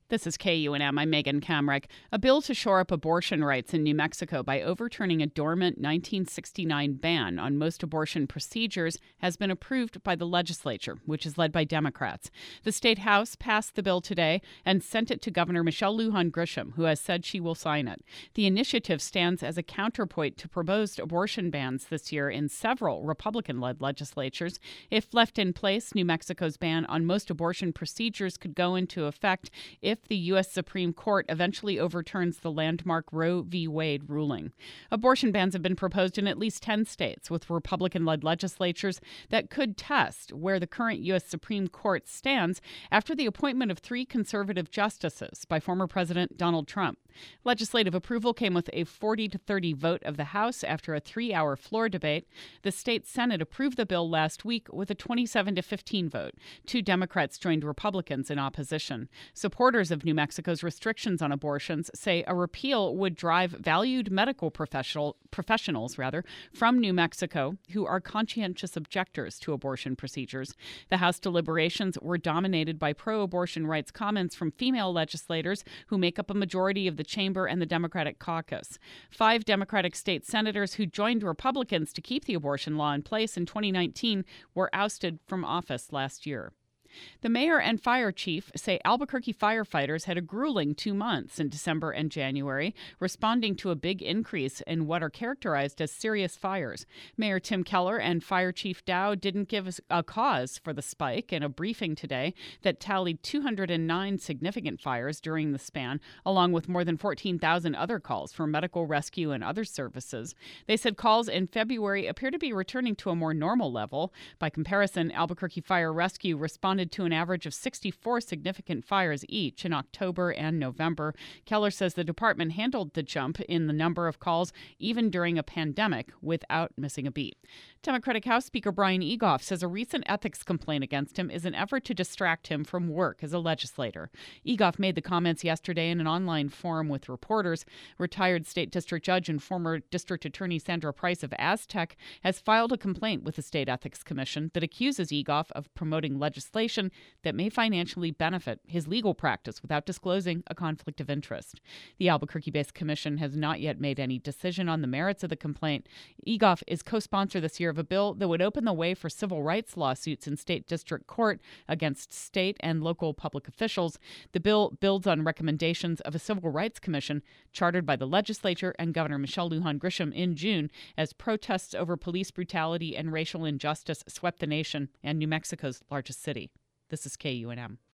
This is KUNM. I'm Megan Kamrick. A bill to shore up abortion rights in New Mexico by overturning a dormant 1969 ban on most abortion procedures has been approved by the legislature, which is led by Democrats. The state House passed the bill today and sent it to Governor Michelle Lujan Grisham, who has said she will sign it. The initiative stands as a counterpoint to proposed abortion bans this year in several Republican-led legislatures. If left in place, New Mexico's ban on most abortion procedures could go into effect if the U.S. Supreme Court eventually overturns the landmark Roe v. Wade ruling. Abortion bans have been proposed in at least 10 states, with Republican-led legislatures that could test where the current U.S. Supreme Court stands after the appointment of 3 conservative justices by former President Donald Trump. Legislative approval came with a 40-30 vote of the House after a 3-hour floor debate. The state Senate approved the bill last week with a 27-15 vote. 2 Democrats joined Republicans in opposition. Supporters of New Mexico's restrictions on abortions say a repeal would drive valued medical professionals from New Mexico who are conscientious objectors to abortion procedures. The House deliberations were dominated by pro-abortion rights comments from female legislators who make up a majority of the chamber and the Democratic caucus. 5 Democratic state senators who joined Republicans to keep the abortion law in place in 2019 were ousted from office last year. The mayor and fire chief say Albuquerque firefighters had a grueling 2 months in December and January, responding to a big increase in what are characterized as serious fires. Mayor Tim Keller and Fire Chief Dow didn't give a cause for the spike in a briefing today that tallied 209 significant fires during the span, along with more than 14,000 other calls for medical rescue and other services. They said calls in February appear to be returning to a more normal level. By comparison, Albuquerque Fire Rescue responded to an average of 64 significant fires each in October and November. Keller says the department handled the jump in the number of calls even during a pandemic without missing a beat. Democratic House Speaker Brian Egoff says a recent ethics complaint against him is an effort to distract him from work as a legislator. Egoff made the comments yesterday in an online forum with reporters. Retired state district judge and former district attorney Sandra Price of Aztec has filed a complaint with the State Ethics Commission that accuses Egoff of promoting legislation that may financially benefit his legal practice without disclosing a conflict of interest. The Albuquerque-based commission has not yet made any decision on the merits of the complaint. Egoff is co-sponsor this year of a bill that would open the way for civil rights lawsuits in state district court against state and local public officials. The bill builds on recommendations of a civil rights commission chartered by the legislature and Governor Michelle Lujan Grisham in June as protests over police brutality and racial injustice swept the nation and New Mexico's largest city. This is KUNM.